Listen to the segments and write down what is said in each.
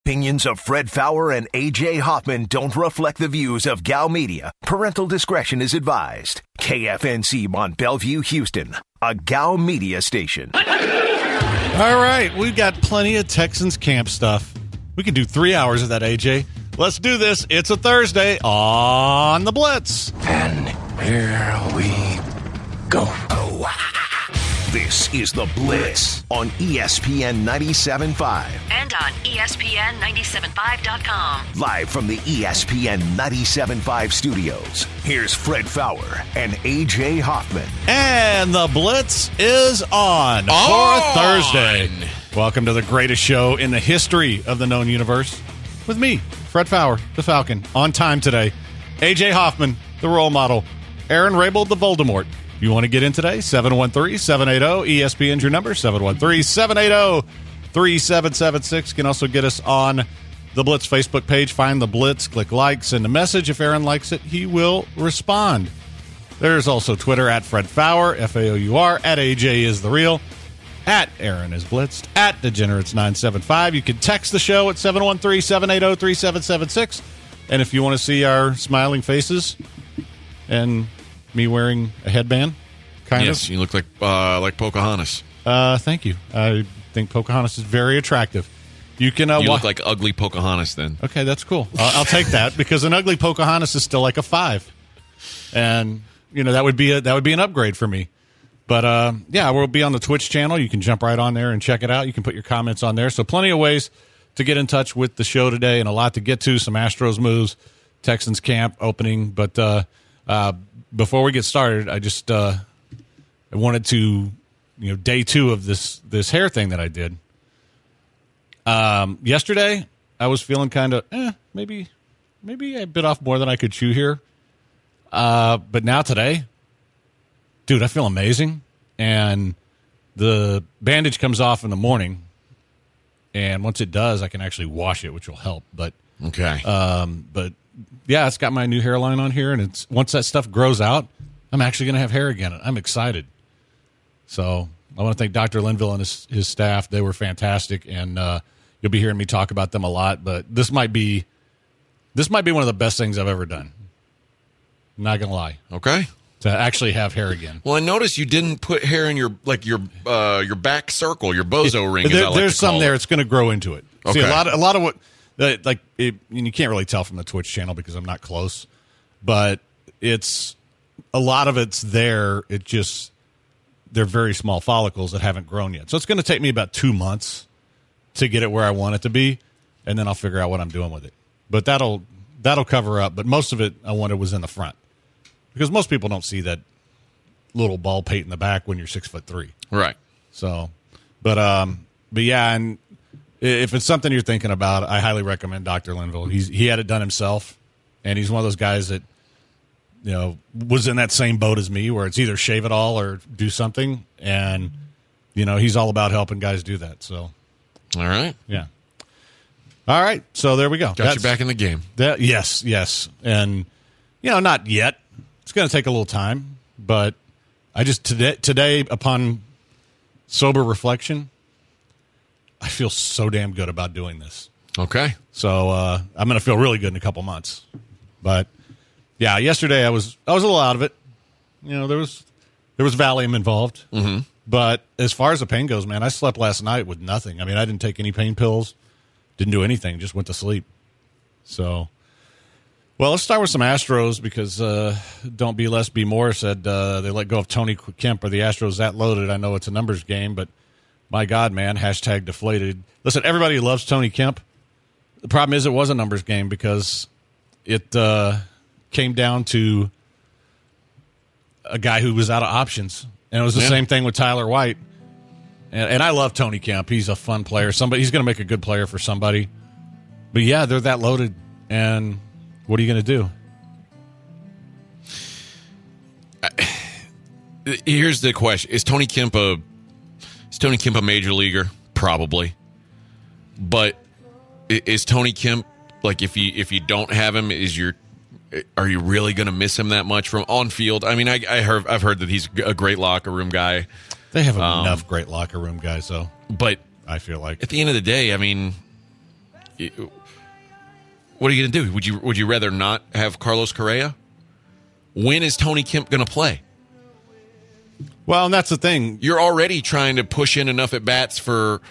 Opinions of Fred Faour and A.J. Hoffman don't reflect the views of Gal Media. Parental discretion is advised. KFNC Mont Bellevue, Houston, a Gal Media station. All right, we've got plenty of Texans camp stuff. We can do 3 hours of that, A.J. Let's do this. It's a Thursday on the Blitz. And here we go. This is The Blitz on ESPN 97.5. And on ESPN975.com. Live from the ESPN 97.5 studios, here's Fred Faour and A.J. Hoffman. And The Blitz is on for a Thursday. Welcome to the greatest show in the history of the known universe. With me, Fred Faour, the Falcon, on time today. A.J. Hoffman, the role model. Aaron Rabel, the Voldemort. If you want to get in today, 713-780-ESPN's your number, 713-780-3776. You can also get us on the Blitz Facebook page. Find the Blitz, click like, send a message. If Aaron likes it, he will respond. There's also Twitter, at Fred Faour, F-A-O-U-R, at AJ is the real, at Aaron is blitzed, at Degenerates975. You can text the show at 713-780-3776. And if you want to see our smiling faces and me wearing a headband, kind of. Yes, you look like Pocahontas. Thank you. I think Pocahontas is very attractive. You can. You look like ugly Pocahontas then. Okay, that's cool. I'll take that because an ugly Pocahontas is still like a 5, and that would be an upgrade for me. But yeah, we'll be on the Twitch channel. You can jump right on there and check it out. You can put your comments on there. So plenty of ways to get in touch with the show today, and a lot to get to. Some Astros moves, Texans camp opening, but. Before we get started, I just I wanted to, day 2 of this hair thing that I did. Yesterday, I was feeling kind of, maybe I bit off more than I could chew here. But now today, dude, I feel amazing. And the bandage comes off in the morning. And once it does, I can actually wash it, which will help. But okay. But yeah, it's got my new hairline on here, and it's once that stuff grows out, I'm actually going to have hair again. I'm excited. So I want to thank Dr. Linville and his staff. They were fantastic, and you'll be hearing me talk about them a lot. But this might be one of the best things I've ever done. I'm not going to lie. Okay. To actually have hair again. Well, I noticed you didn't put hair in your back circle, your bozo ring. There's some there. It's going to grow into it. Okay. See, a lot of what. You can't really tell from the Twitch channel because I'm not close, but it's a lot of it's there. They're very small follicles that haven't grown yet. So it's going to take me about 2 months to get it where I want it to be, and then I'll figure out what I'm doing with it. But that'll cover up. But most of it I wanted was in the front because most people don't see that little ball pate in the back when you're 6'3". Right. So, but yeah, and. If it's something you're thinking about, I highly recommend Dr. Linville. He had it done himself, and he's one of those guys that, was in that same boat as me where it's either shave it all or do something, and, he's all about helping guys do that. So, all right. Yeah. All right, so there we go. Got you back in the game. Yes. And, not yet. It's going to take a little time, but I just, today, upon sober reflection, I feel so damn good about doing this. Okay. So I'm going to feel really good in a couple months. But yeah, yesterday I was a little out of it. There was Valium involved. Mm-hmm. But as far as the pain goes, man, I slept last night with nothing. I mean, I didn't take any pain pills, didn't do anything, just went to sleep. So, well, let's start with some Astros because Don't Be Less, Be More said they let go of Tony Kemp. Are the Astros that loaded? I know it's a numbers game, but my God, man, hashtag deflated. Listen, everybody loves Tony Kemp. The problem is it was a numbers game because it came down to a guy who was out of options. And it was the same thing with Tyler White. And I love Tony Kemp. He's a fun player. He's going to make a good player for somebody. But, yeah, they're that loaded. And what are you going to do? Here's the question. Is Tony Kemp a major leaguer? Probably. But is Tony Kemp, like, if you don't have him, are you really going to miss him that much from on field? I mean, I've heard that he's a great locker room guy. They have enough great locker room guys, though. But I feel like at the end of the day, I mean, what are you going to do? Would you rather not have Carlos Correa? When is Tony Kemp going to play? Well, and that's the thing. You're already trying to push in enough at bats for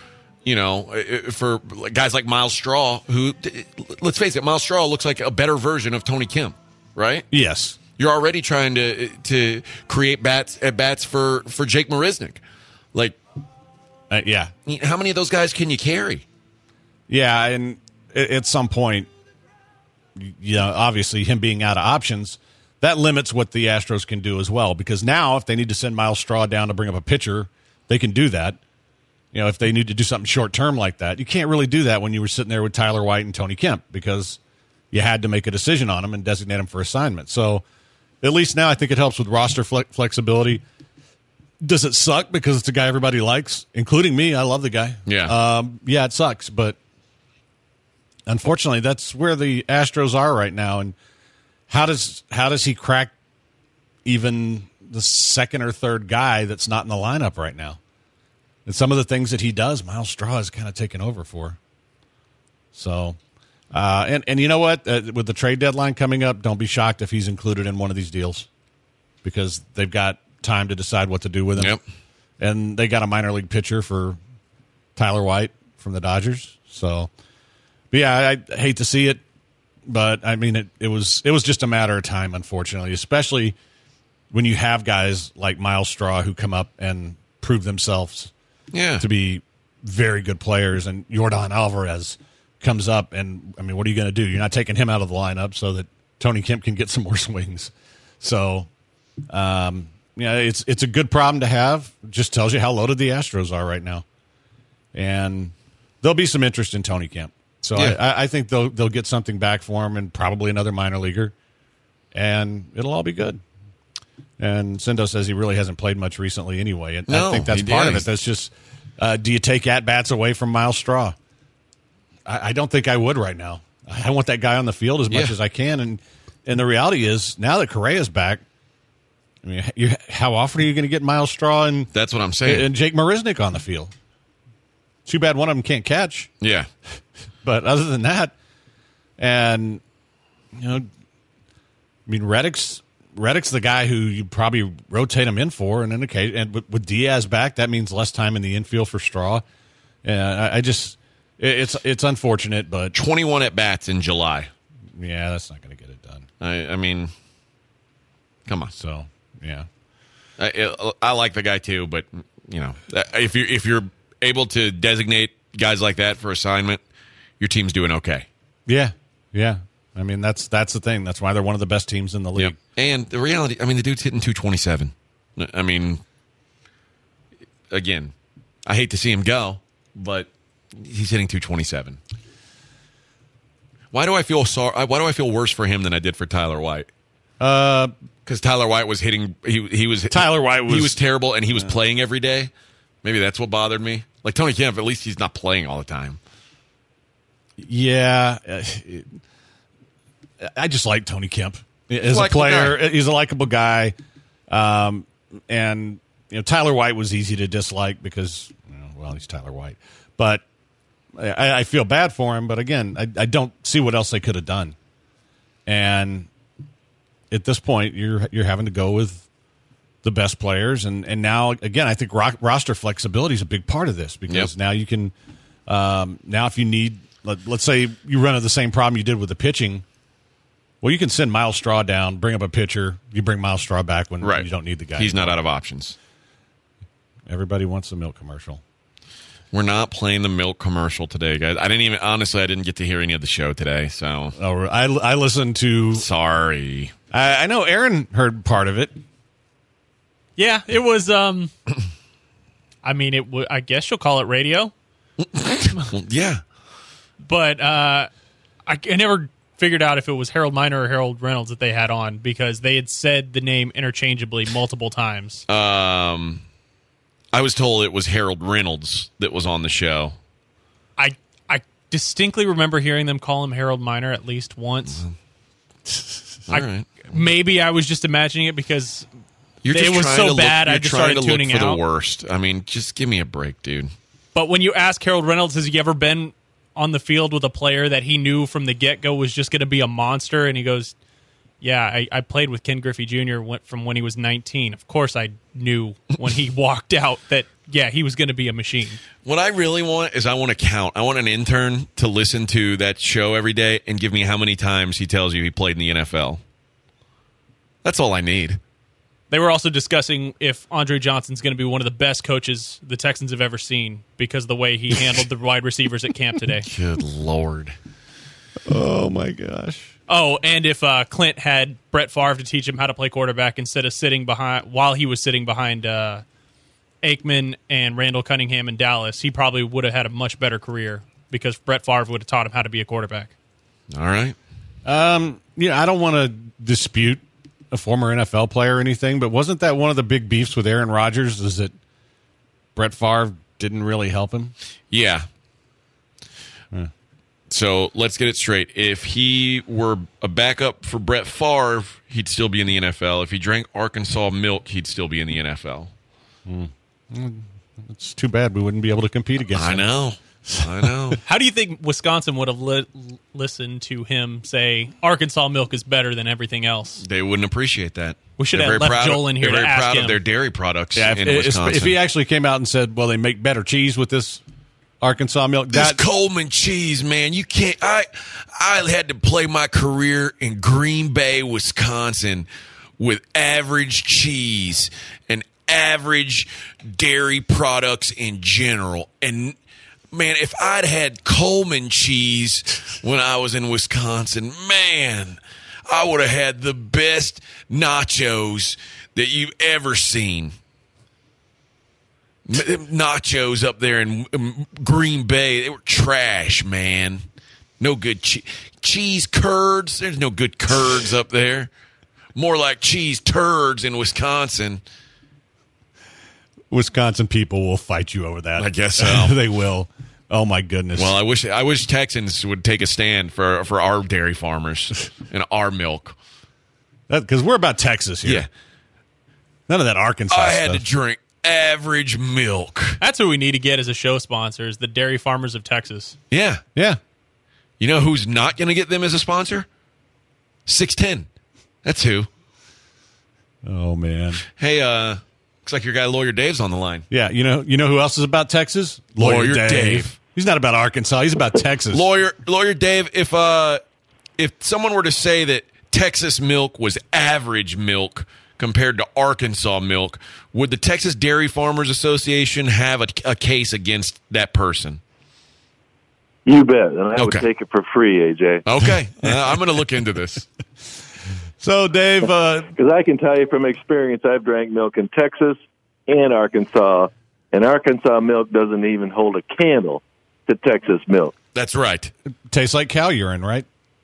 guys like Miles Straw, who, let's face it, Miles Straw looks like a better version of Tony Kemp, right? Yes. You're already trying to create at bats for Jake Marisnick. Like, yeah. How many of those guys can you carry? Yeah, and at some point, obviously him being out of options, that limits what the Astros can do as well. Because now, if they need to send Miles Straw down to bring up a pitcher, they can do that. If they need to do something short term like that, you can't really do that when you were sitting there with Tyler White and Tony Kemp because you had to make a decision on them and designate them for assignment. So at least now I think it helps with roster flexibility. Does it suck because it's a guy everybody likes, including me? I love the guy. Yeah. Yeah, it sucks, but unfortunately, that's where the Astros are right now. And how does he crack even the second or third guy that's not in the lineup right now? And some of the things that he does, Miles Straw has kind of taken over for. So, and you know what? With the trade deadline coming up, don't be shocked if he's included in one of these deals because they've got time to decide what to do with him. Yep. And they got a minor league pitcher for Tyler White from the Dodgers. So, but yeah, I hate to see it, but I mean, it was just a matter of time, unfortunately, especially when you have guys like Miles Straw who come up and prove themselves to be very good players, and Yordan Alvarez comes up, and I mean, what are you going to do? You're not taking him out of the lineup so that Tony Kemp can get some more swings. So, it's a good problem to have. It just tells you how loaded the Astros are right now, and there'll be some interest in Tony Kemp. So I think they'll get something back for him, and probably another minor leaguer, and it'll all be good. And Sendo says he really hasn't played much recently anyway. And I think that's part of it. That's just, do you take at-bats away from Miles Straw? I don't think I would right now. I want that guy on the field as much as I can. And the reality is, now that Correa's back, I mean, how often are you going to get Miles Straw and that's what I'm saying, and Jake Marisnick on the field? Too bad one of them can't catch. Yeah. But other than that, and, I mean, Reddick's the guy who you probably rotate him in for, and indicate. And with Diaz back, that means less time in the infield for Straw. And it's unfortunate, but 21 at bats in July. Yeah, that's not going to get it done. I mean, come on. So yeah, I like the guy too, but if you're able to designate guys like that for assignment, your team's doing okay. Yeah. I mean, that's the thing. That's why they're one of the best teams in the league. Yep. And the reality, I mean, the dude's hitting 227. I mean, again, I hate to see him go, but he's hitting 227. Why do I feel sorry? Why do I feel worse for him than I did for Tyler White? Because Tyler White was hitting. He was terrible, and he was playing every day. Maybe that's what bothered me. Like Tony Kemp, at least he's not playing all the time. Yeah. I just like Tony Kemp as a player. He's a likable guy. And Tyler White was easy to dislike because, he's Tyler White. But I feel bad for him. But again, I don't see what else they could have done. And at this point, you're having to go with the best players. And now, again, I think roster flexibility is a big part of this because now you can now if you need, let's say you run into the same problem you did with the pitching. Well, you can send Miles Straw down, bring up a pitcher. You bring Miles Straw back when you don't need the guy. He's not out of options. Everybody wants the milk commercial. We're not playing the milk commercial today, guys. I didn't get to hear any of the show today. So I listened to. Sorry, I know Aaron heard part of it. Yeah, it was. I mean, I guess you'll call it radio. Yeah, but I never figured out if it was Harold Miner or Harold Reynolds that they had on because they had said the name interchangeably multiple times. I was told it was Harold Reynolds that was on the show. I distinctly remember hearing them call him Harold Miner at least once. All right. Maybe I was just imagining it because it was so bad I just started tuning out. For the worst. I mean, just give me a break, dude. But when you ask Harold Reynolds, has he ever been on the field with a player that he knew from the get-go was just going to be a monster, and he goes, yeah, I played with Ken Griffey Jr. From when he was 19. Of course I knew when he walked out that, yeah, he was going to be a machine. What I really want is I want to count. I want an intern to listen to that show every day and give me how many times he tells you he played in the NFL. That's all I need. They were also discussing if Andre Johnson's going to be one of the best coaches the Texans have ever seen because of the way he handled the wide receivers at camp today. Good Lord. Oh, my gosh. Oh, and if Clint had Brett Favre to teach him how to play quarterback instead of sitting behind while he was sitting behind Aikman and Randall Cunningham in Dallas, he probably would have had a much better career because Brett Favre would have taught him how to be a quarterback. All right. I don't want to dispute a former NFL player or anything, but wasn't that one of the big beefs with Aaron Rodgers is that Brett Favre didn't really help him? Yeah. So let's get it straight. If he were a backup for Brett Favre, he'd still be in the NFL. If he drank Arkansas milk, he'd still be in the NFL. It's too bad we wouldn't be able to compete against him. I know. How do you think Wisconsin would have listened to him say Arkansas milk is better than everything else? They wouldn't appreciate that. We should have left Joel in here to ask him. They're very proud of their dairy products in Wisconsin. If he actually came out and said, well, they make better cheese with this Arkansas milk. This Coleman cheese, man, you can't. I had to play my career in Green Bay, Wisconsin, with average cheese and average dairy products in general. And man, if I'd had Coleman cheese when I was in Wisconsin, man, I would have had the best nachos that you've ever seen. Nachos up there in Green Bay, they were trash, man. No good cheese curds. There's no good curds up there. More like cheese turds in Wisconsin. Wisconsin people will fight you over that. I guess so. They will. Oh my goodness. Well, I wish Texans would take a stand for our dairy farmers and our milk. Because we're about Texas here. Yeah. None of that Arkansas I stuff. had to drink average milk. That's who we need to get as a show sponsor, is the Dairy Farmers of Texas. Yeah. Yeah. You know who's not going to get them as a sponsor? 610. That's who. Oh, man. Hey, looks like your guy Lawyer Dave's on the line. Yeah, you know who else is about Texas? Lawyer Dave. He's not about Arkansas. He's about Texas. Lawyer Dave, if someone were to say that Texas milk was average milk compared to Arkansas milk, would the Texas Dairy Farmers Association have a case against that person? You bet. And I would take it for free, AJ. Okay. I'm going to look into this. So, Dave. Because I can tell you from experience, I've drank milk in Texas and Arkansas, and Arkansas milk doesn't even hold a candle to Texas milk. That's right. Tastes like cow urine, right?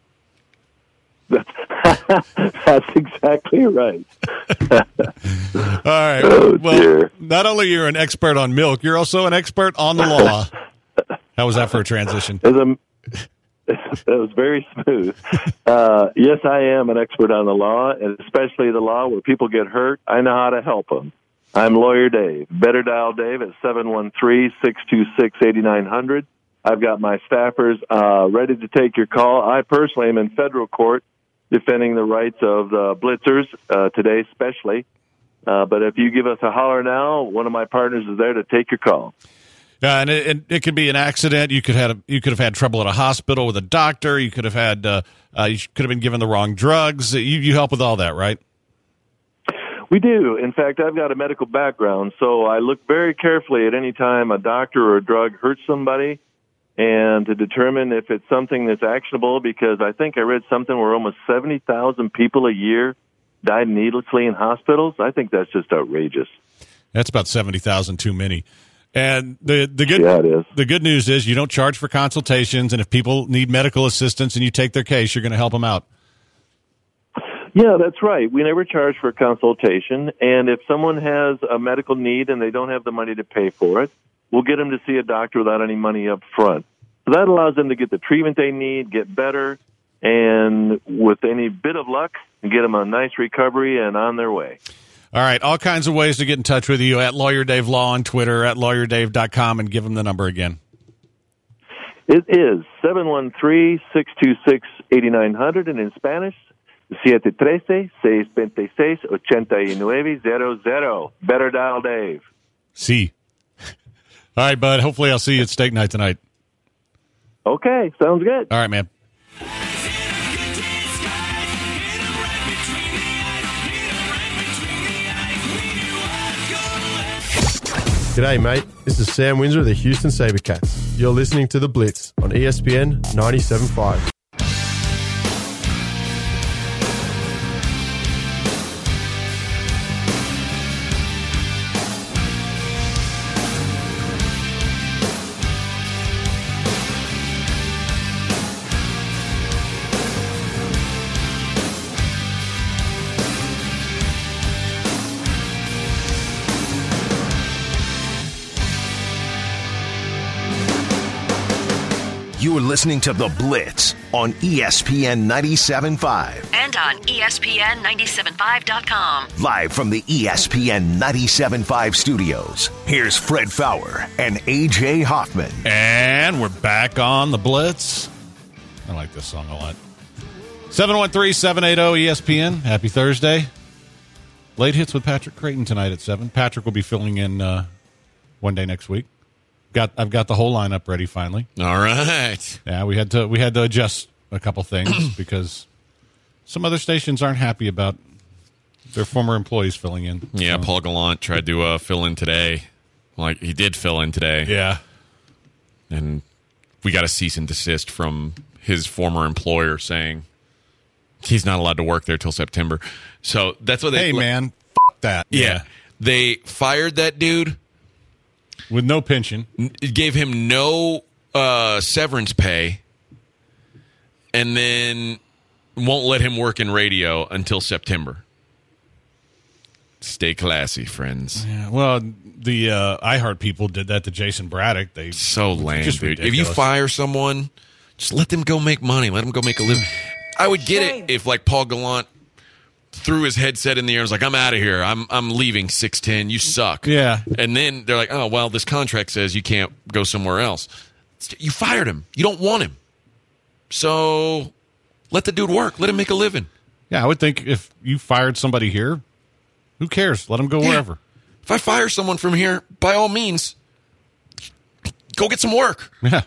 That's exactly right. All right. Oh, well, dear. Not only you're an expert on milk, you're also an expert on the law. How was that for a transition? That was very smooth. Yes, I am an expert on the law, and especially the law where people get hurt. I know how to help them. I'm Lawyer Dave. Better dial Dave at 713-626-8900. I've got my staffers ready to take your call. I personally am in federal court defending the rights of the blitzers today especially. But if you give us a holler now, one of my partners is there to take your call. And it could be an accident. You could have had trouble at a hospital with a doctor. You could have had you could have been given the wrong drugs. You help with all that, right? We do. In fact, I've got a medical background, so I look very carefully at any time a doctor or a drug hurts somebody, and to determine if it's something that's actionable. Because I think I read something where almost 70,000 people a year died needlessly in hospitals. I think that's just outrageous. That's about 70,000 too many. And the good news is you don't charge for consultations, and if people need medical assistance and you take their case, you're going to help them out. Yeah, that's right. We never charge for a consultation, and if someone has a medical need and they don't have the money to pay for it, we'll get them to see a doctor without any money up front. So that allows them to get the treatment they need, get better, and with any bit of luck, get them a nice recovery and on their way. All right, all kinds of ways to get in touch with you at Lawyer Dave Law on Twitter, at LawyerDave.com, and give them the number again. It is 713-626-8900, and in Spanish, 713-626-8900. Better dial Dave. See. All right, bud. Hopefully I'll see you at steak night tonight. Okay, sounds good. All right, man. G'day, mate. This is Sam Windsor of the Houston SaberCats. You're listening to The Blitz on ESPN 97.5. You are listening to The Blitz on ESPN 97.5. And on ESPN975.com. Live from the ESPN 97.5 studios, here's Fred Fowler and A.J. Hoffman. And we're back on The Blitz. I like this song a lot. 713-780-ESPN. Happy Thursday. Late hits with Patrick Creighton tonight at 7. Patrick will be filling in one day next week. I've got the whole lineup ready finally. All right. Yeah, we had to adjust a couple things because some other stations aren't happy about their former employees filling in. Yeah, so. Paul Gallant tried to fill in today. Like, he did fill in today. Yeah. And we got a cease and desist from his former employer saying he's not allowed to work there till September. So that's what they... Hey, man, that. Yeah. They fired that dude. With no pension. Gave him no severance pay, and then won't let him work in radio until September. Stay classy, friends. Yeah, well, the iHeart people did that to Jason Braddock. So lame, dude. Ridiculous. If you fire someone, just let them go make money. Let them go make a living. I would get it if, like, Paul Gallant threw his headset in the air and was like, I'm out of here. I'm leaving 610. You suck. Yeah. And then they're like, oh, well, this contract says you can't go somewhere else. You fired him. You don't want him. So let the dude work. Let him make a living. Yeah, I would think if you fired somebody here, who cares? Let him go wherever. If I fire someone from here, by all means, go get some work. Yeah.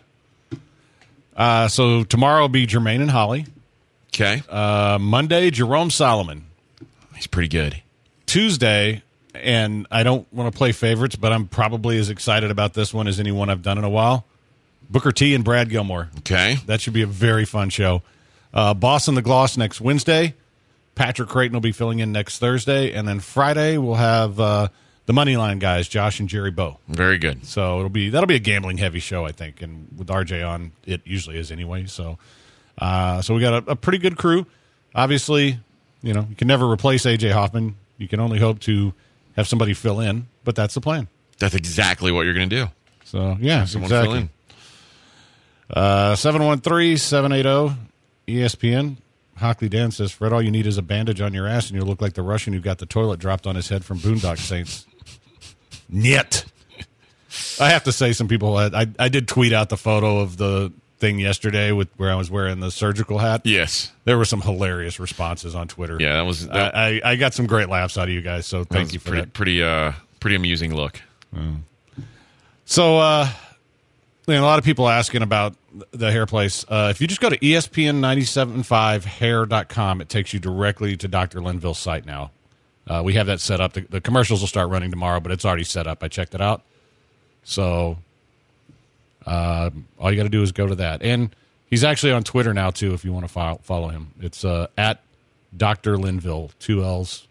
So tomorrow will be Jermaine and Holly. Okay. Monday, Jerome Solomon. He's pretty good. Tuesday, and I don't want to play favorites, but I'm probably as excited about this one as anyone I've done in a while. Booker T and Brad Gilmore. Okay. That should be a very fun show. Boss and the Gloss next Wednesday. Patrick Creighton will be filling in next Thursday. And then Friday, we'll have the Moneyline guys, Josh and Jerry Bow. Very good. So that'll be a gambling-heavy show, I think. And with RJ on, it usually is anyway. So we got a pretty good crew. Obviously, you can never replace A.J. Hoffman. You can only hope to have somebody fill in, but that's the plan. That's exactly what you're going to do. So, yeah, Someone exactly. fill in. 713-780-ESPN. Hockley Dan says, Fred, all you need is a bandage on your ass and you'll look like the Russian who got the toilet dropped on his head from Boondock Saints. Niet. I have to say, some people, I did tweet out the photo of the thing yesterday where I was wearing the surgical hat. Yes. There were some hilarious responses on Twitter. Yeah, that was... I got some great laughs out of you guys, so thank you for that. Pretty amusing look. So, a lot of people asking about the hair place. If you just go to ESPN975hair.com, it takes you directly to Dr. Linville's site now. We have that set up. The commercials will start running tomorrow, but it's already set up. I checked it out. So, all you got to do is go to that. And he's actually on Twitter now, too, if you want to follow him. It's at Dr. Linville, 2 L's,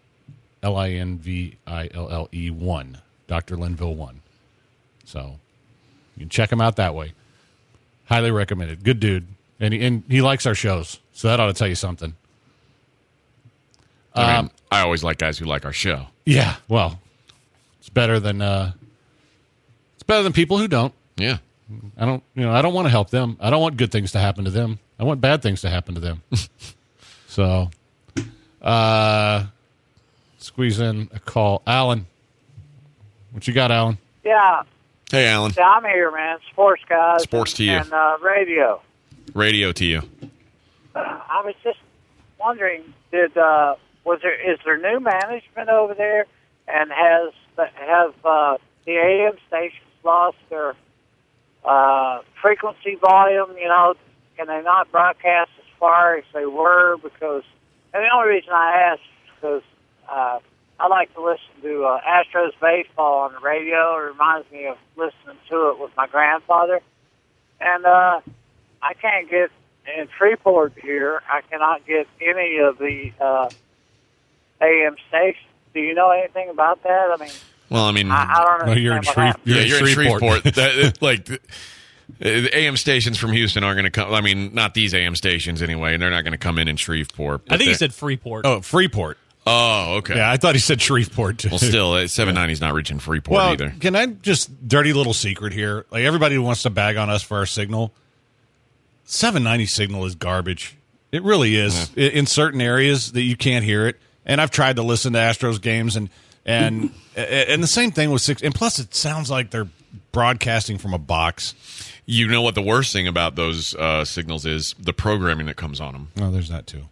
Linville 1, Dr. Linville 1. So you can check him out that way. Highly recommended. Good dude. And he likes our shows, so that ought to tell you something. I always like guys who like our show. Yeah, well, it's better than people who don't. Yeah. I don't want to help them. I don't want good things to happen to them. I want bad things to happen to them. So, squeeze in a call. Alan, what you got, Alan? Yeah. Hey, Alan. Yeah, I'm here, man. Sports guys. Sports to you. And radio. Radio to you. I was just wondering, is there new management over there, and have the AM stations lost their frequency volume? You know, can they not broadcast as far as they were? Because, and the only reason I ask is because I like to listen to Astros baseball on the radio. It reminds me of listening to it with my grandfather. And I can't get, in Freeport here, I cannot get any of the AM stations. Do you know anything about that? I mean, I don't know. Well, you're in Shreveport. The AM stations from Houston aren't going to come. I mean, not these AM stations anyway. They're not going to come in Shreveport. I think he said Freeport. Oh, Freeport. Oh, okay. Yeah, I thought he said Shreveport too. Well, still, 790's not reaching Freeport either. Can I just dirty little secret here? Like everybody who wants to bag on us for our signal, 790 signal is garbage. It really is. Yeah. In certain areas that you can't hear it. And I've tried to listen to Astros games and the same thing with 6. And plus, it sounds like they're broadcasting from a box. You know what the worst thing about those signals is? The programming that comes on them. Oh, there's that too.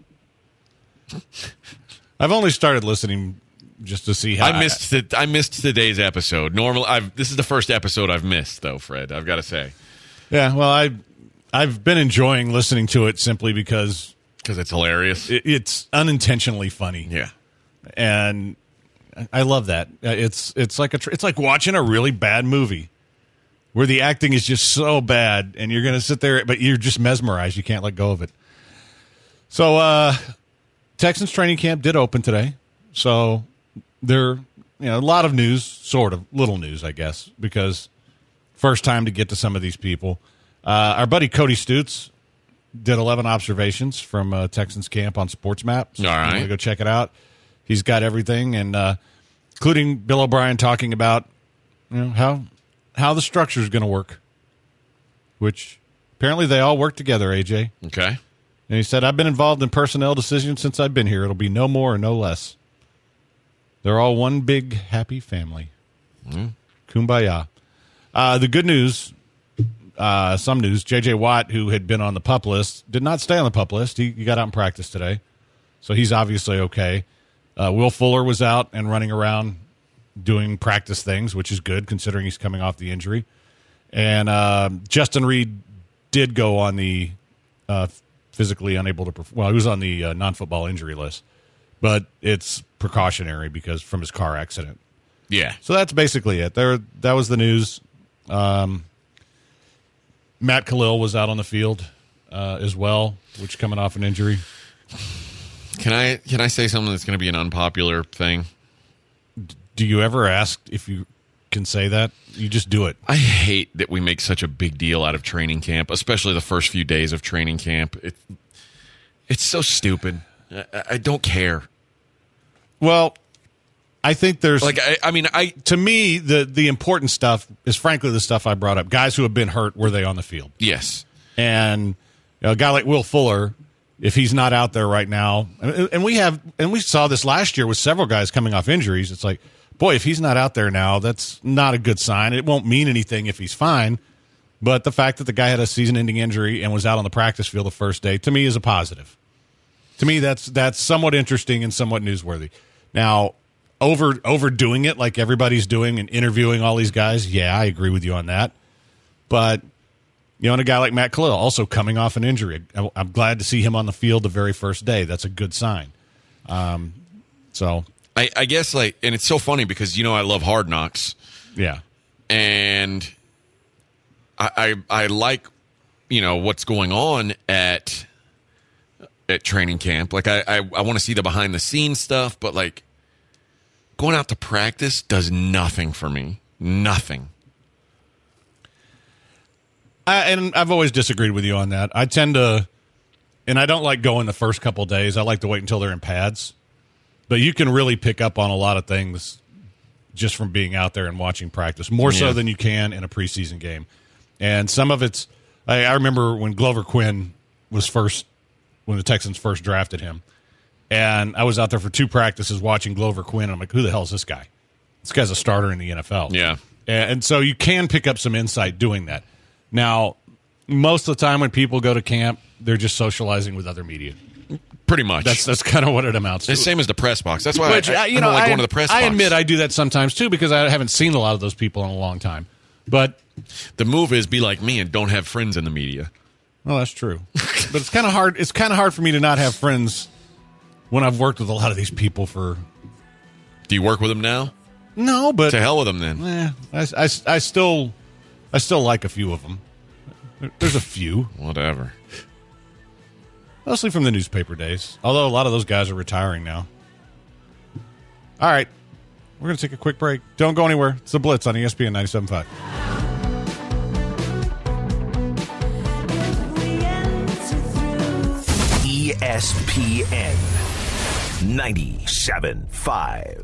I've only started listening just to see how I missed today's episode. This is the first episode I've missed, though, Fred. I've got to say. Yeah, well, I've been enjoying listening to it simply because it's hilarious. It's unintentionally funny. Yeah, and I love that. It's like watching a really bad movie where the acting is just so bad, and you're going to sit there, but you're just mesmerized. You can't let go of it. So, Texans training camp did open today, so there, a lot of news, sort of little news, I guess, because first time to get to some of these people. Our buddy Cody Stutz did 11 observations from Texans camp on SportsMap. So all right, I'm going to go check it out. He's got everything, and including Bill O'Brien talking about how the structure is going to work, which apparently they all work together. AJ, okay. And he said, I've been involved in personnel decisions since I've been here. It'll be no more or no less. They're all one big happy family. Kumbaya. The good news, some news, J.J. Watt, who had been on the PUP list, did not stay on the PUP list. He got out in practice today, so he's obviously okay. Will Fuller was out and running around doing practice things, which is good considering he's coming off the injury. And Justin Reed did go on the physically unable to perform. Well, he was on the non-football injury list, but it's precautionary because from his car accident. Yeah. So that's basically it. That was the news. Matt Khalil was out on the field as well, which coming off an injury. Can I say something that's going to be an unpopular thing? Do you ever ask if you can say that? You just do it. I hate that we make such a big deal out of training camp, especially the first few days of training camp. It's so stupid. I don't care. Well, I think there's to me the important stuff is frankly the stuff I brought up. Guys who have been hurt, were they on the field? Yes. And a guy like Will Fuller, if he's not out there right now, and we saw this last year with several guys coming off injuries. It's like, boy, if he's not out there now, that's not a good sign. It won't mean anything if he's fine, but the fact that the guy had a season-ending injury and was out on the practice field the first day, to me, is a positive. To me, that's somewhat interesting and somewhat newsworthy. Now, overdoing it like everybody's doing and interviewing all these guys, yeah, I agree with you on that. But, and a guy like Matt Khalil also coming off an injury. I'm glad to see him on the field the very first day. That's a good sign. So I guess, and it's so funny because, I love Hard Knocks. Yeah. And I like, what's going on at training camp. Like, I want to see the behind-the-scenes stuff, but, going out to practice does nothing for me. Nothing. And I've always disagreed with you on that. I tend to, and I don't like going the first couple of days. I like to wait until they're in pads. But you can really pick up on a lot of things just from being out there and watching practice, more so than you can in a preseason game. And some of it's, I remember when Glover Quinn was when the Texans first drafted him. And I was out there for 2 practices watching Glover Quinn. And I'm like, who the hell is this guy? This guy's a starter in the NFL. Yeah. And so you can pick up some insight doing that. Now, most of the time when people go to camp, they're just socializing with other media. Pretty much. That's kind of what it amounts to. The same as the press box. That's why Which, I don't like going to the press box. I admit I do that sometimes too because I haven't seen a lot of those people in a long time. But the move is be like me and don't have friends in the media. Well, that's true. But it's kind of hard. It's kind of hard for me to not have friends when I've worked with a lot of these people for. Do you work with them now? No, but to hell with them then. I still like a few of them. There's a few. Whatever. Mostly from the newspaper days. Although a lot of those guys are retiring now. All right. We're going to take a quick break. Don't go anywhere. It's The Blitz on ESPN 97.5. ESPN 97.5.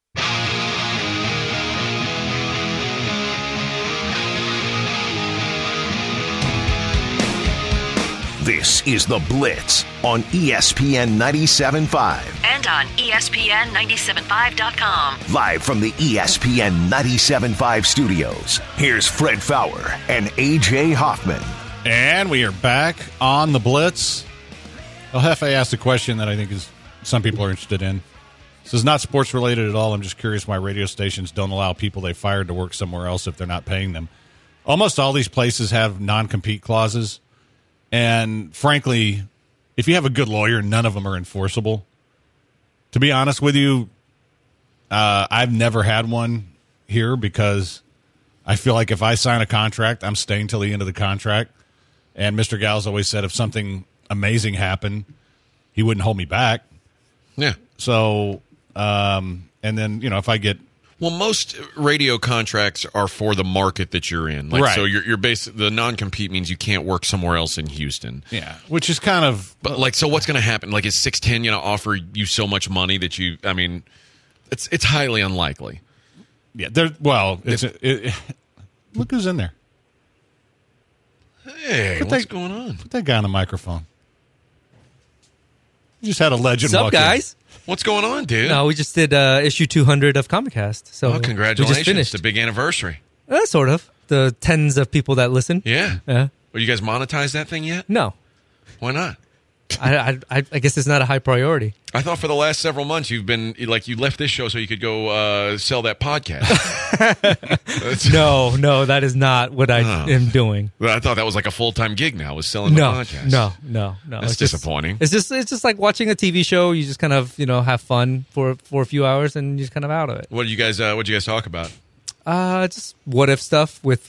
This is The Blitz on ESPN 97.5. And on ESPN975.com. Live from the ESPN 97.5 studios, here's Fred Fowler and A.J. Hoffman. And we are back on The Blitz. El Jefe asked a question that I think is some people are interested in. This is not sports related at all. I'm just curious why radio stations don't allow people they fired to work somewhere else if they're not paying them. Almost all these places have non-compete clauses. And frankly, if you have a good lawyer, none of them are enforceable. To be honest with you, I've never had one here because I feel like if I sign a contract, I'm staying till the end of the contract. And Mr. Gal's always said if something amazing happened, he wouldn't hold me back. Yeah. So, and then, if I get... Well, most radio contracts are for the market that you're in. Like, right. So you're the non-compete means you can't work somewhere else in Houston. Yeah, which is kind of... But, so what's going to happen? Like, is 610 going to offer you so much money that you... I mean, it's highly unlikely. Yeah, look who's in there. Hey, what's going on? Put that guy on the microphone. You just had a legend What's up, walk guys? in. What's going on, dude? No, we just did issue 200 of Comicast. So congratulations. We just finished. It's a big anniversary. Sort of. The tens of people that listen. Yeah. Yeah. Well, you guys monetize that thing yet? No. Why not? I guess it's not a high priority. I thought for the last several months you've been like you left this show so you could go sell that podcast. No, that is not what I am doing. Well, I thought that was like a full-time gig now, was selling the podcast. No. That's disappointing. It's just like watching a TV show. You just kind of have fun for a few hours and you're just kind of out of it. What did you guys talk about? Just what if stuff with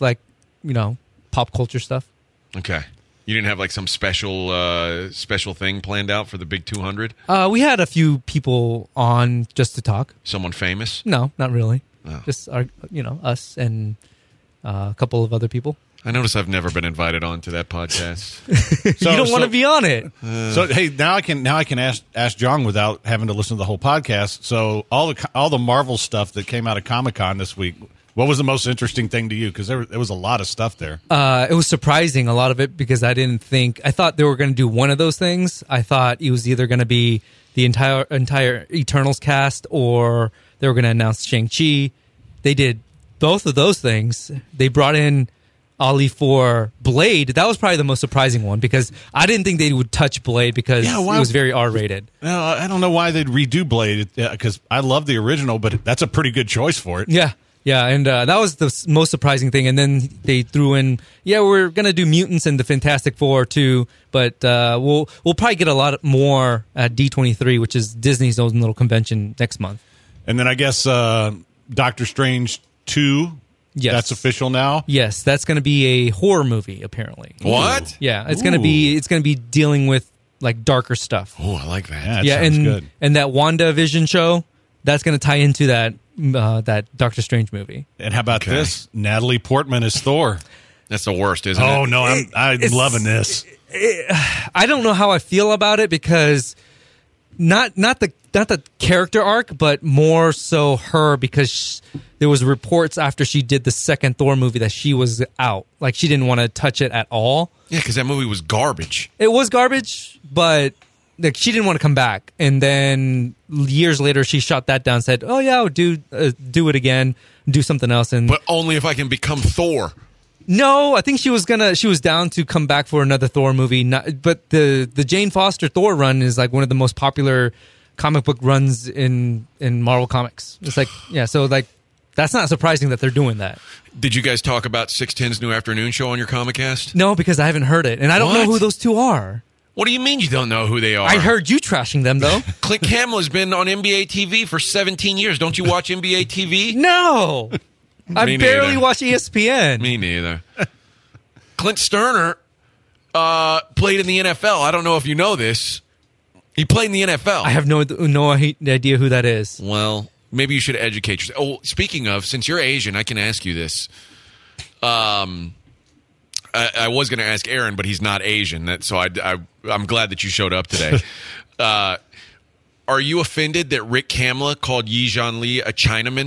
pop culture stuff. Okay. You didn't have like some special thing planned out for the big 200? We had a few people on just to talk. Someone famous? No, not really. Oh. Just our, us and a couple of other people. I notice I've never been invited on to that podcast. You don't want to be on it. So hey, now I can ask John without having to listen to the whole podcast. So all the Marvel stuff that came out of Comic-Con this week. What was the most interesting thing to you? Because there was a lot of stuff there. It was surprising, a lot of it, because I thought they were going to do one of those things. I thought it was either going to be the entire Eternals cast or they were going to announce Shang-Chi. They did both of those things. They brought in Ali for Blade. That was probably the most surprising one because I didn't think they would touch Blade because it was very R-rated. No, I don't know why they'd redo Blade because I love the original, but that's a pretty good choice for it. Yeah, and that was the most surprising thing. And then they threw in, we're going to do Mutants and the Fantastic Four too, but we'll probably get a lot more at D23, which is Disney's own little convention next month. And then I guess Doctor Strange 2, that's official now? Yes, that's going to be a horror movie, apparently. What? Yeah, it's going to be dealing with like darker stuff. Oh, I like that. Yeah, sounds good. And that WandaVision show, that's going to tie into that Doctor Strange movie. And how about this? Natalie Portman is Thor. That's the worst, isn't it? Oh no, I'm loving this. I don't know how I feel about it because not the character arc, but more so her because there was reports after she did the second Thor movie that she was out, like she didn't want to touch it at all. Yeah, because that movie was garbage. It was garbage, but like she didn't want to come back, and then years later she shot that down, said, "Oh yeah, I'll do it again, do something else." And But only if I can become Thor. no, I think she was down to come back for another Thor movie. But the Jane Foster Thor run is like one of the most popular comic book runs in Marvel Comics. It's like, yeah, so like that's not surprising that they're doing that. Did you guys talk about 610's new afternoon show on your Comic Cast? No, because I haven't heard it, and I don't know What? who those two are. What do you mean you don't know who they are? I heard you trashing them though. Clint Kamla's been on NBA TV for 17 years. Don't you watch NBA TV? No, I Me barely neither. watch ESPN. Me neither. Clint Sterner played in the NFL. I don't know if you know this. He played in the NFL. I have no idea who that is. Well, maybe you should educate yourself. Oh, speaking of, since you're Asian, I can ask you this. I was going to ask Aaron, but he's not Asian. I'm glad that you showed up today. Are you offended that Rick Kamla called Yi Zhan Li a Chinaman?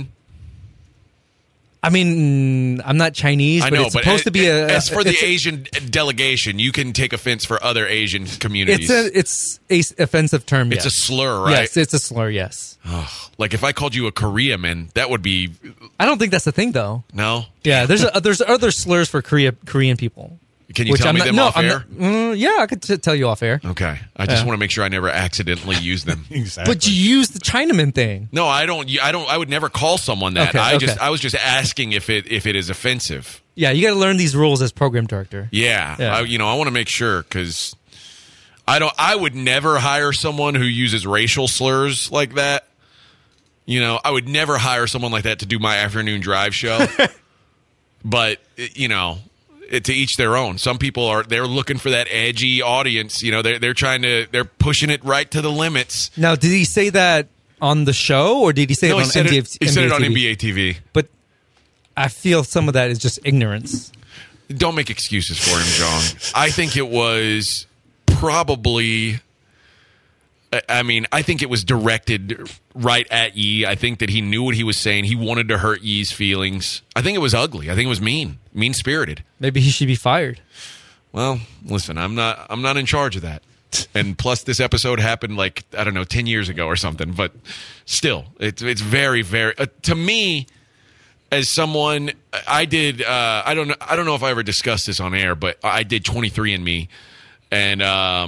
I mean, I'm not Chinese, I but know, it's supposed to be as for the it's a- Asian delegation, you can take offense for other Asian communities. It's a offensive term. It's yes. a slur, right? Yes, it's a slur. Yes. Like if I called you a Koreaman, that would be I don't think that's the thing, though. no. Yeah, there's other slurs for Korean people. Can you which tell I'm me not- them no, off I'm air? not- yeah, I could tell you off air. Okay, I just Yeah. want to make sure I never accidentally use them. Exactly. But you use the Chinaman thing. No, I don't. I would never call someone that. Okay, okay. I was just asking if it is offensive. Yeah, you got to learn these rules as program director. Yeah, Yeah. I want to make sure because I would never hire someone who uses racial slurs like that. You know, I would never hire someone like that to do my afternoon drive show. But you know, to each their own. Some people they're looking for that edgy audience. You know, they're pushing it right to the limits. Now, did he say that on the show, or did he say No, it on he said NBA, he said it on TV? NBA TV. But I feel some of that is just ignorance. Don't make excuses for him, John. I think it was probably. I mean, I think it was directed right at Yi. I think that he knew what he was saying. He wanted to hurt Yi's feelings. I think it was ugly. I think it was mean-spirited. Maybe he should be fired. Well, listen, I'm not in charge of that. And plus, this episode happened like I don't know, 10 years ago or something. But still, it's very, very to me. As someone, I did. I don't know if I ever discussed this on air, but I did 23andMe, and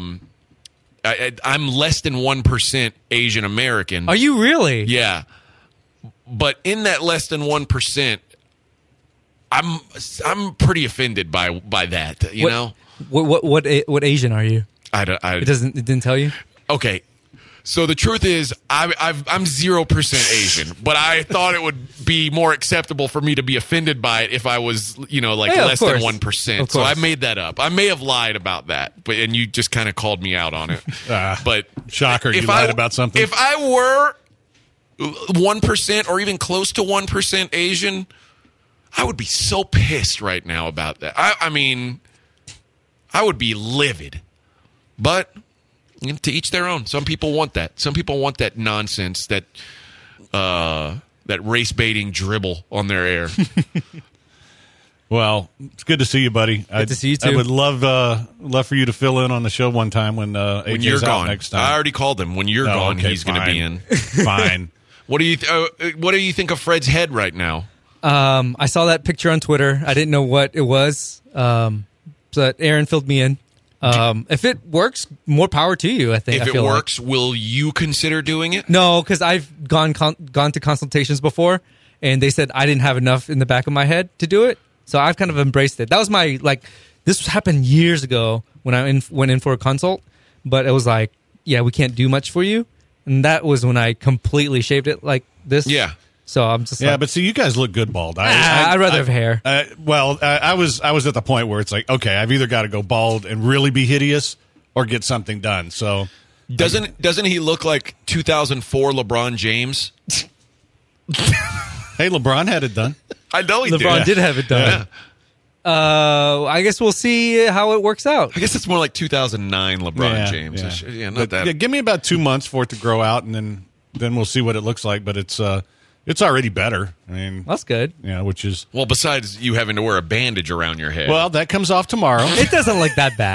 I'm less than 1% Asian American. Are you really? Yeah, but in that less than 1%, I'm pretty offended by that. You know, what Asian are you? It It didn't tell you. Okay. So the truth is, I'm 0% Asian, but I thought it would be more acceptable for me to be offended by it if I was, you know, like Yeah, of less than course. 1%. Of So I course. made that up. I may have lied about that, and you just kind of called me out on it. But Shocker, you if lied about something. If I were 1% or even close to 1% Asian, I would be so pissed right now about that. I mean, I would be livid. But to each their own. Some people want that. Some people want that nonsense, that race baiting dribble on their air. Well, it's good to see you, buddy. Good to see you, too. I would love for you to fill in on the show one time when AJ's When you're out gone, next time. I already called him. When you're Oh, gone, okay, he's going to fine. be in. Fine. What do you think of Fred's head right now? I saw that picture on Twitter. I didn't know what it was, but Aaron filled me in. If it works, more power to you. I think. If I it feel works, will you consider doing it? no, because I've gone to consultations before, and they said I didn't have enough in the back of my head to do it. So I've kind of embraced it. That was my This happened years ago when I went in for a consult, but it was like, yeah, we can't do much for you, and that was when I completely shaved it like this. Yeah. So I'm just Yeah, like, but see, you guys look good bald. I'd rather have hair. I was at the point where it's like, okay, I've either got to go bald and really be hideous or get something done. So Doesn't he look like 2004 LeBron James? hey, LeBron had it done. I know he LeBron did. did have it done. I guess we'll see how it works out. I guess it's more like 2009 LeBron James. Yeah, Not But, that. yeah, give me about 2 months for it to grow out, and then we'll see what it looks like. But it's already better. I mean, That's good. yeah, which is Well, besides you having to wear a bandage around your head. well, that comes off tomorrow. It doesn't look that bad.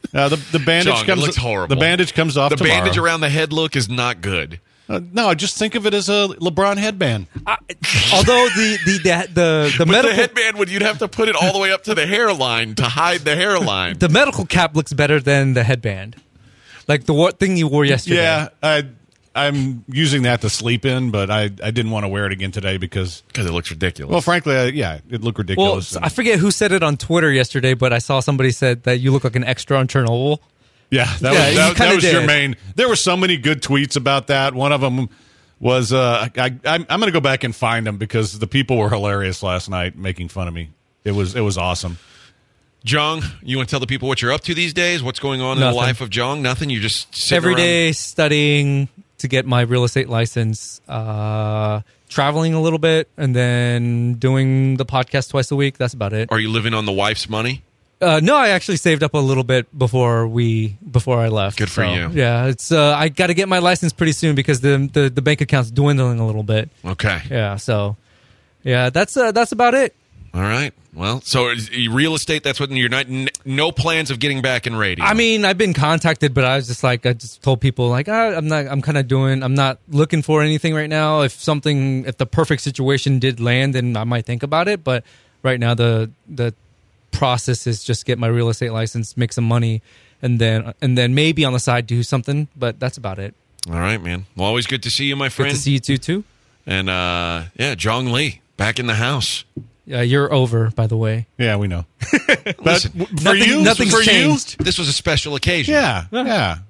The bandage John, comes. it looks horrible. The bandage comes off. The tomorrow. bandage around the head look is not good. No, just think of it as a LeBron headband. Although the With medical the headband, you'd have to put it all the way up to the hairline to hide the hairline. the medical cap looks better than the headband, like the thing you wore yesterday. Yeah, I'm using that to sleep in, but I didn't want to wear it again today because it looks ridiculous. Well, frankly, it looked Well, ridiculous. I forget who said it on Twitter yesterday, but I saw somebody said that you look like an extra on Chernobyl. Yeah, Yeah, you that kinda was your did. main. There were so many good tweets about that. One of them was I'm going to go back and find them because the people were hilarious last night making fun of me. It was awesome. Jong, you want to tell the people what you're up to these days? What's going on in Nothing. the life of Jong? Nothing. You just sitting Every around? day studying to get my real estate license, traveling a little bit, and then doing the podcast twice a week. That's about it. Are you living on the wife's money? No, I actually saved up a little bit before I left. Good for you. Yeah, it's I got to get my license pretty soon because the bank account's dwindling a little bit. Okay. Yeah, so yeah, that's about it. All right. Well, so real estate, that's what you're not, no plans of getting back in radio. I mean, I've been contacted, but I just told people like, I'm not looking for anything right now. If the perfect situation did land, then I might think about it. But right now, the process is just get my real estate license, make some money, and then maybe on the side do something. But that's about it. All right, man. Well, always good to see you, my friend. Good to see you too. And yeah, Jong Lee back in the house. You're over, by the way. Yeah, we know. Listen, nothing's changed. This was a special occasion. Yeah.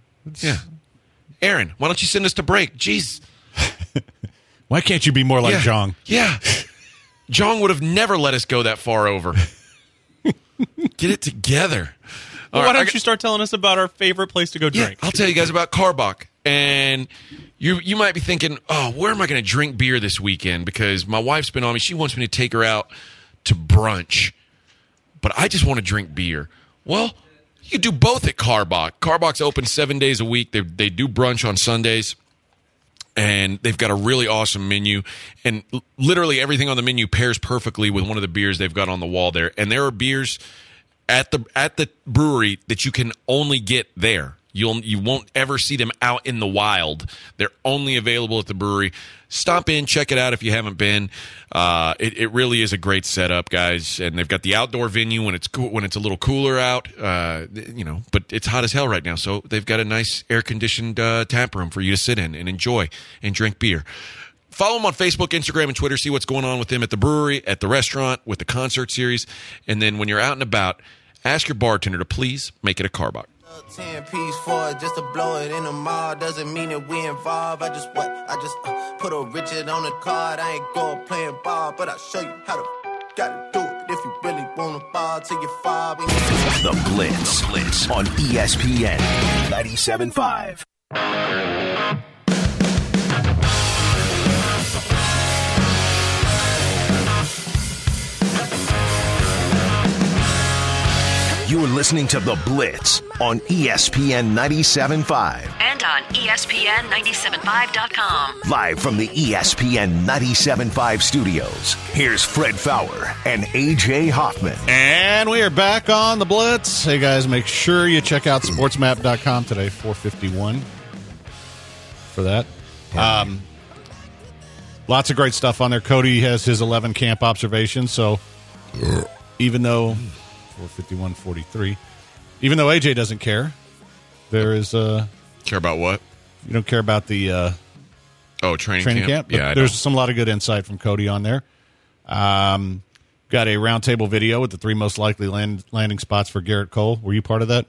Aaron, why don't you send us to break? Jeez. Why can't you be more like Jong? Yeah. Jong would have never let us go that far over. Get it together. Well, why don't you start telling us about our favorite place to go drink? I'll tell you guys about Karbach. And you might be thinking, oh, where am I going to drink beer this weekend? Because my wife's been on me. She wants me to take her out to brunch. But I just want to drink beer. Well, you can do both at Karbach. Karbach's open 7 days a week. They do brunch on Sundays. And they've got a really awesome menu. And literally everything on the menu pairs perfectly with one of the beers they've got on the wall there. And there are beers at the brewery that you can only get there. You won't ever see them out in the wild. They're only available at the brewery. Stop in, check it out if you haven't been. It really is a great setup, guys. And they've got the outdoor venue when it's a little cooler out. But it's hot as hell right now. So they've got a nice air conditioned tap room for you to sit in and enjoy and drink beer. Follow them on Facebook, Instagram, and Twitter. See what's going on with them at the brewery, at the restaurant, with the concert series. And then when you're out and about, ask your bartender to please make it a Karbach. 10 piece for it just to blow it in the mall. Doesn't mean that we involved. I just put a Richard on the card. I ain't going playing ball, but I'll show you how to gotta do it if you really want to ball till you fall. The Blitz on ESPN 97.5. You're listening to The Blitz on ESPN 97.5. And on ESPN975.com. Live from the ESPN 97.5 studios, here's Fred Fowler and A.J. Hoffman. And we are back on The Blitz. Hey, guys, make sure you check out sportsmap.com today, 451 for that. Lots of great stuff on there. Cody has his 11 camp observations, so even though... 451-43. Even though AJ doesn't care, there is care about what? You don't care about the training camp. Yeah, there's a lot of good insight from Cody on there. Got a roundtable video with the 3 most likely landing spots for Garrett Cole. Were you part of that?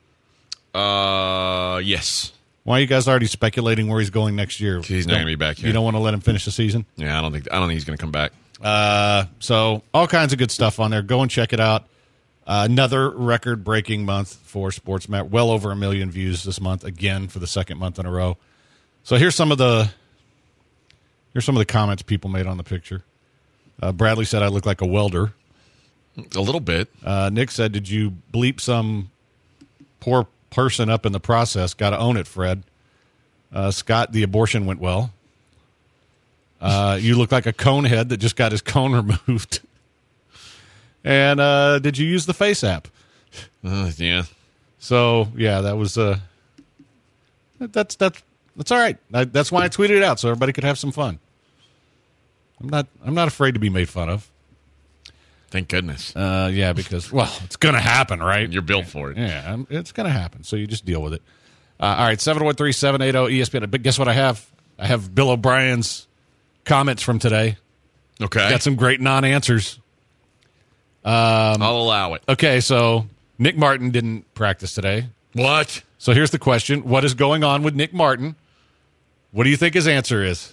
Yes. Why are you guys already speculating where he's going next year? He's not going to be back here. You don't want to let him finish the season? Yeah, I don't think he's going to come back. So all kinds of good stuff on there. Go and check it out. Another record-breaking month for SportsMap. Well over 1 million views this month, again for the second month in a row. So here's some of the comments people made on the picture. Bradley said I look like a welder. A little bit. Nick said, "Did you bleep some poor person up in the process? Got to own it, Fred." Scott, the abortion went well. You look like a cone head that just got his cone removed. And did you use the Face app? Yeah. So yeah, that was that's all right. That's why I tweeted it out so everybody could have some fun. I'm not afraid to be made fun of. Thank goodness. Yeah, because it's going to happen, right? You're built for it. Yeah, it's going to happen. So you just deal with it. All right, 713-780-ESPN. But guess what I have? I have Bill O'Brien's comments from today. Okay. Got some great non-answers. I'll allow it. Okay, so Nick Martin didn't practice today. What? So here's the question. What is going on with Nick Martin? What do you think his answer is?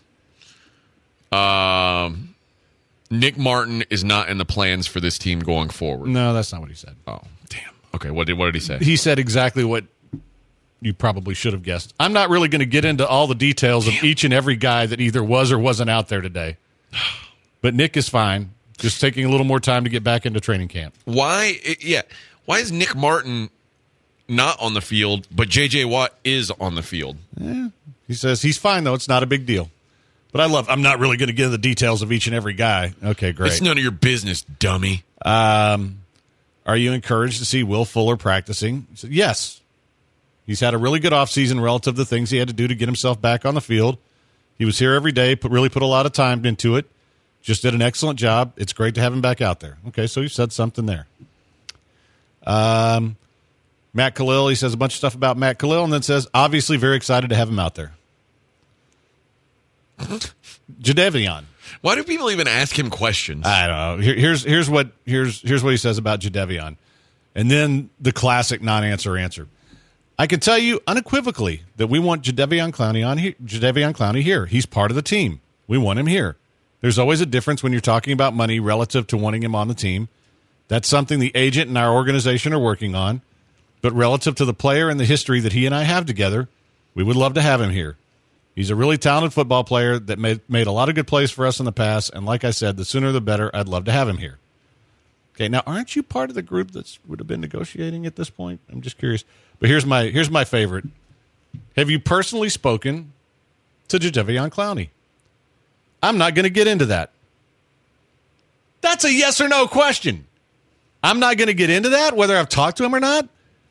Nick Martin is not in the plans for this team going forward. No, that's not what he said. Oh, damn. Okay, what did he say? He said exactly what you probably should have guessed. I'm not really going to get into all the details of each and every guy that either was or wasn't out there today. But Nick is fine. Just taking a little more time to get back into training camp. Why is Nick Martin not on the field, but J.J. Watt is on the field? Yeah. He says he's fine, though. It's not a big deal. But I'm not really going to get into the details of each and every guy. Okay, great. It's none of your business, dummy. Are you encouraged to see Will Fuller practicing? He said, yes. He's had a really good offseason relative to the things he had to do to get himself back on the field. He was here every day, really put a lot of time into it. Just did an excellent job. It's great to have him back out there. Okay, so you said something there. Matt Khalil, he says a bunch of stuff about Matt Khalil and then says, obviously very excited to have him out there. Jadeveon. Why do people even ask him questions? I don't know. Here's what he says about Jadeveon. And then the classic non-answer. I can tell you unequivocally that we want Jadeveon Clowney here. He's part of the team. We want him here. There's always a difference when you're talking about money relative to wanting him on the team. That's something the agent and our organization are working on. But relative to the player and the history that he and I have together, we would love to have him here. He's a really talented football player that made a lot of good plays for us in the past. And like I said, the sooner the better. I'd love to have him here. Okay, now aren't you part of the group that would have been negotiating at this point? I'm just curious. But here's my favorite. Have you personally spoken to Jadeveon Clowney? I'm not going to get into that. That's a yes or no question. I'm not going to get into that, whether I've talked to him or not.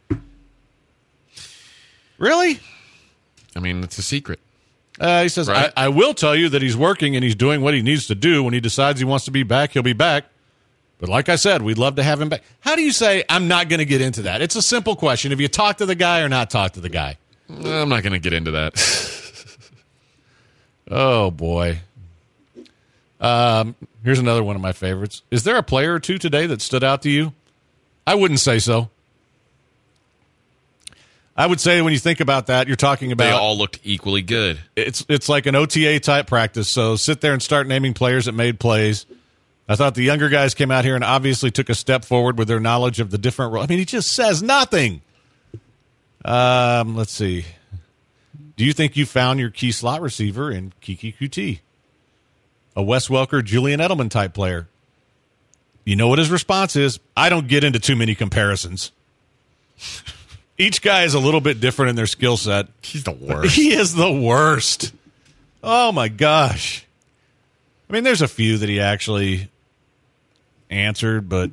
Really? I mean, it's a secret. He says, right? I will tell you that he's working and he's doing what he needs to do. When he decides he wants to be back, he'll be back. But like I said, we'd love to have him back. How do you say, I'm not going to get into that? It's a simple question. Have you talked to the guy or not talked to the guy? I'm not going to get into that. Oh, boy. Here's another one of my favorites. Is there a player or two today that stood out to you? I wouldn't say so. I would say when you think about that, you're talking about... They all looked equally good. It's like an OTA-type practice, so sit there and start naming players that made plays. I thought the younger guys came out here and obviously took a step forward with their knowledge of the different roles. I mean, he just says nothing. Let's see. Do you think you found your key slot receiver in Kiki Kuti? A Wes Welker, Julian Edelman-type player. You know what his response is? I don't get into too many comparisons. Each guy is a little bit different in their skill set. He's the worst. He is the worst. Oh, my gosh. I mean, there's a few that he actually answered, but...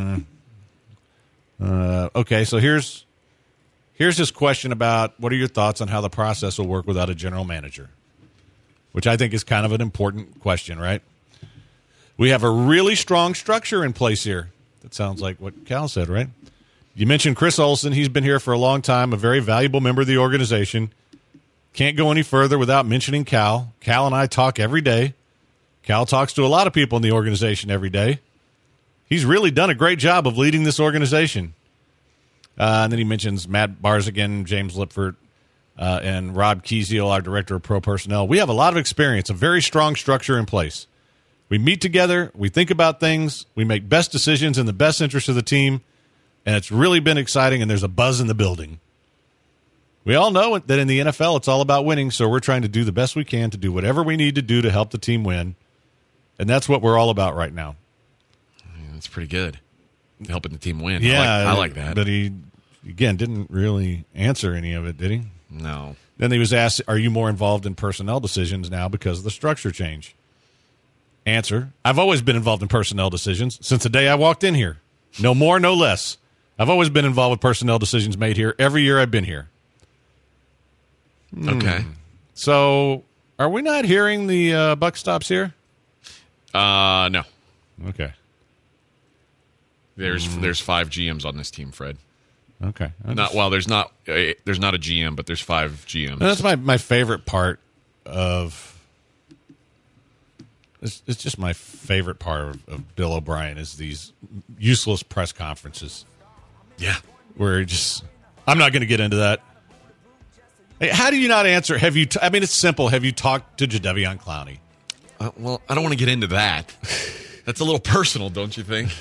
okay, so here's his question about what are your thoughts on how the process will work without a general manager, which I think is kind of an important question, right? We have a really strong structure in place here. That sounds like what Cal said, right? You mentioned Chris Olsen. He's been here for a long time, a very valuable member of the organization. Can't go any further without mentioning Cal. Cal and I talk every day. Cal talks to a lot of people in the organization every day. He's really done a great job of leading this organization. And then he mentions Matt Barzigan, James Lipford, and Rob Keziel, our director of pro personnel. We have a lot of experience, a very strong structure in place. We meet together, we think about things, we make best decisions in the best interest of the team, and it's really been exciting, and there's a buzz in the building. We all know that in the NFL it's all about winning, so we're trying to do the best we can to do whatever we need to do to help the team win, and that's what we're all about right now. That's pretty good. Helping the team win. Yeah, I like that. But he, again, didn't really answer any of it, did he? No. Then he was asked, are you more involved in personnel decisions now because of the structure change? Answer, I've always been involved in personnel decisions since the day I walked in here. No more, no less. I've always been involved with personnel decisions made here every year I've been here. Okay. So, are we not hearing the buck stops here? No. Okay. There's 5 GMs on this team, Fred. Okay. There's not a GM, but there's 5 GMs. That's my favorite part of. It's just my favorite part of Bill O'Brien is these useless press conferences. Yeah. Where I'm not going to get into that. Hey, how do you not answer? It's simple. Have you talked to Jadeveon Clowney? Well, I don't want to get into that. That's a little personal, don't you think?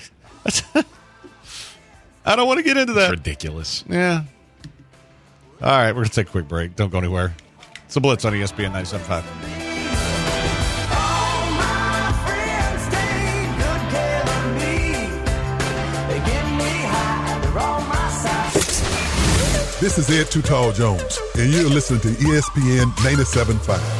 I don't want to get into that. It's ridiculous. Yeah. All right, we're going to take a quick break. Don't go anywhere. It's the Blitz on ESPN 97.5. This is Ed Too Tall Jones, and you're listening to ESPN 97.5.